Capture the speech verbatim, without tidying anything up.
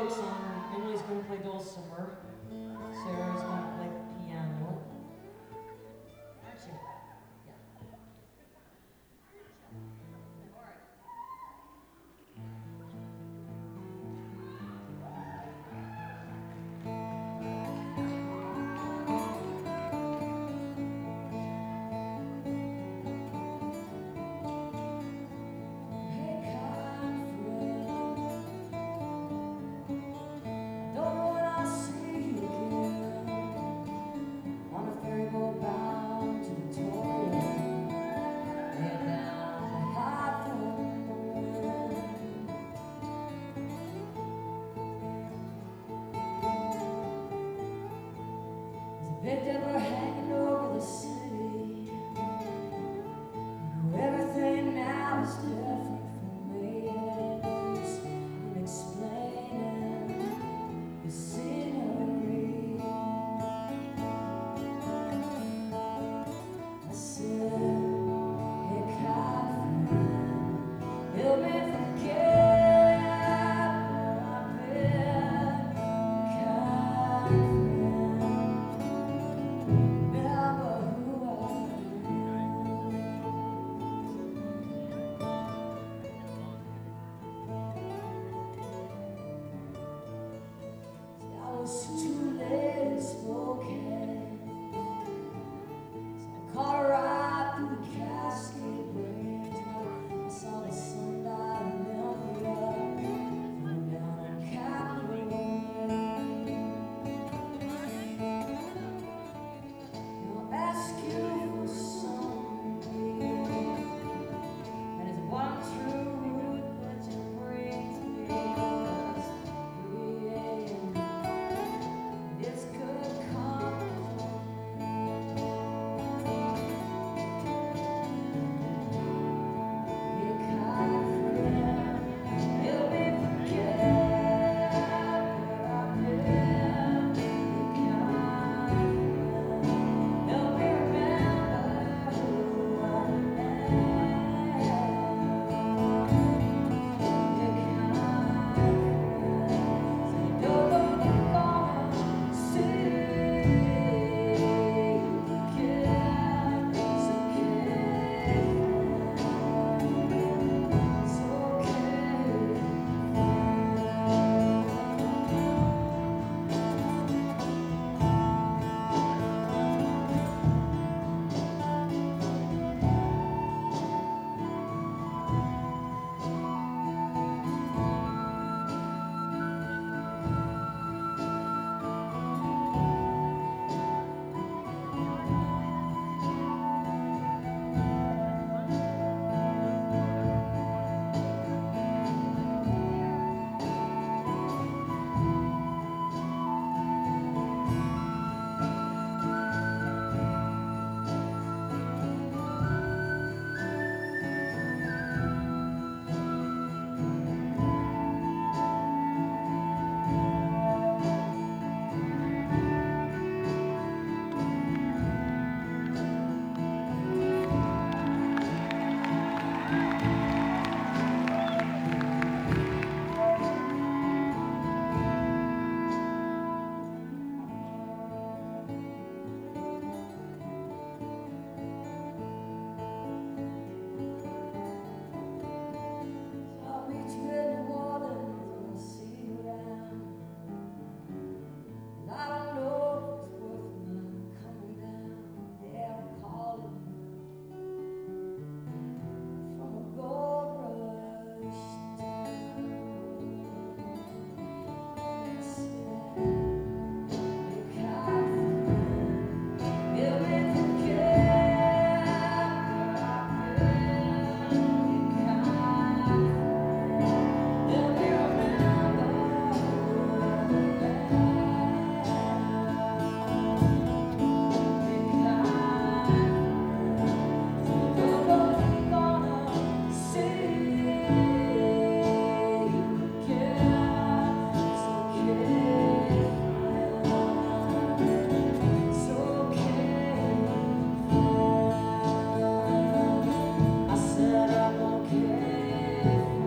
song. Emily's going to play dulcimer. Sarah's going to play the piano. Aren't you? Yeah. Big Dipper hanging over the city. Everything now is different from me. It's unexplaining the scenery. I said, hey, Catherine, help me forget where I've been, Catherine. It's too late in Spokane, so I caught a ride through the Cascade Range. I saw the sun dial in Olympia, going down on Capitol Hill. I'll ask you for something, and it's one truth that you bring to me. It's good company. You kind of friend, help me forget where I've been. You kind of friend, help me remember who I am. You kind of friend, so you don't know the corner. See, yeah, it's okay, it's okay. I'll meet you in New Orleans when I see you around. And I don't know if it's worth my coming down. Yeah, I'm calling from a gold rush town. I said, you Catherine, help me forget where I've been. You Catherine, help me remember who I am. You Catherine, so you don't know if you're gonna see. Yeah, it's okay, it's okay. I said I'm okay.